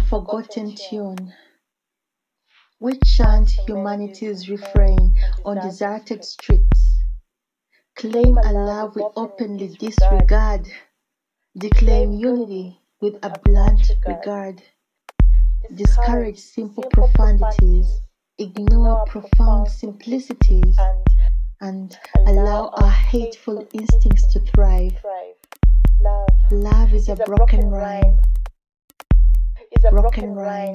forgotten tune. We chant humanity's refrain on deserted streets. Claim a love we openly disregard. Declaim unity with a blunt regard. Discourage simple profundities. Ignore profound simplicities. And allow our hateful instincts to thrive. Love is a broken rhyme. Broken rhyme.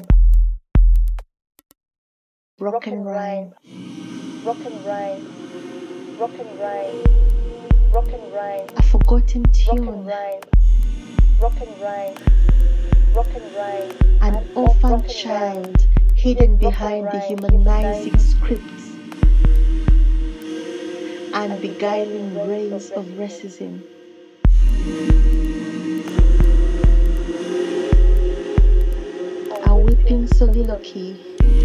Broken rhyme. Broken rhyme. Broken rhyme. Broken rhyme. A forgotten Broken tune. rhyme. Broken rhyme. Broken rhyme. An orphan child hidden behind the humanizing scripts and beguiling rays of racism. A weeping soliloquy.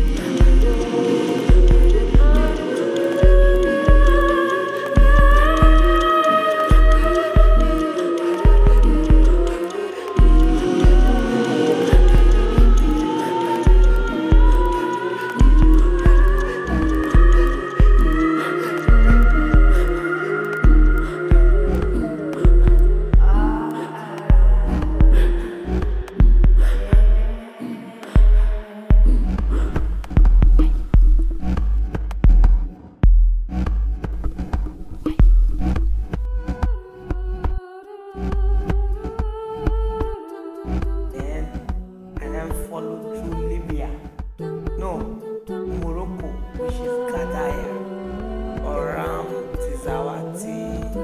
Followed through Libya, no, Morocco, which is Gadaya, Oram, Tizawati,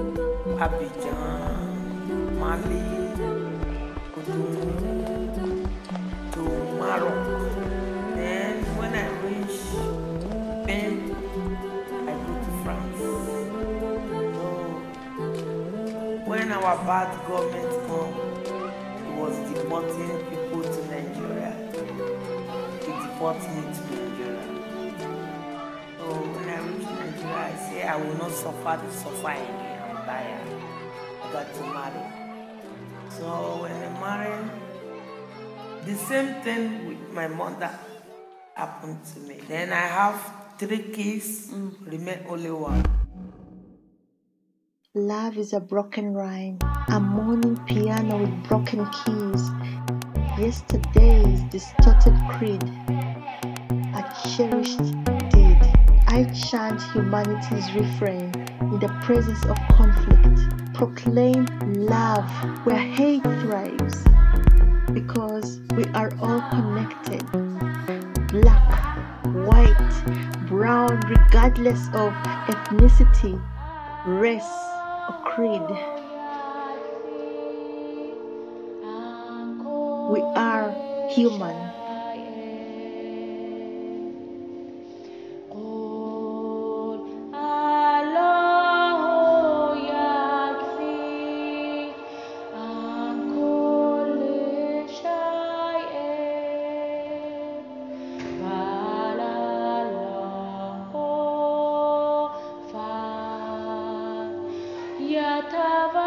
Abidjan, Mali, Cotonou, to Morocco. Then when I reach Spain, I go to France. So when our bad government come, it was deporting people to Nigeria. Deport me to Nigeria. So when I reach Nigeria, I say I will not suffer the suffering again. I'm tired. I got to marry. So when I married, the same thing with my mother happened to me. Then I have 3 kids, remain only one. Love is a broken rhyme, a moaning piano with broken keys. Yesterday's distorted creed, a cherished deed. I chant humanity's refrain in the presence of conflict. Proclaim love where hate thrives, because we are all connected. Black, white, brown, regardless of ethnicity, race, or creed. We are human. Yatava